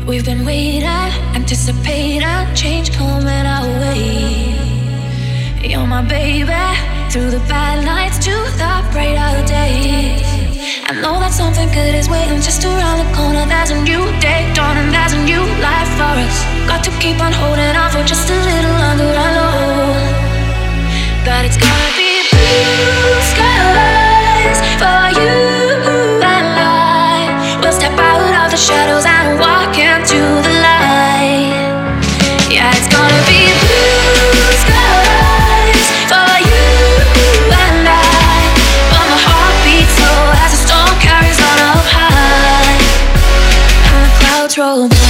We've been waiting, anticipating change coming our way. You're my baby, through the bad nights to the brighter days. I know that something good is waiting just around the corner. There's a new day dawning, there's a new life for us. Got to keep on holding on for just a little longer. I know that it's gonna be blue skies for you and I. We'll step out of the shadows and walk into the light. Yeah, it's gonna be blue skies for you and I. But my heart beats slow as the storm carries on up high, and the clouds roll by.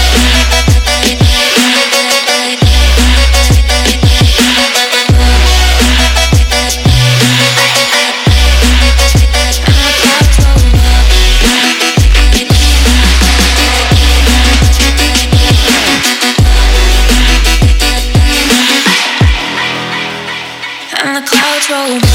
And the clouds roll by.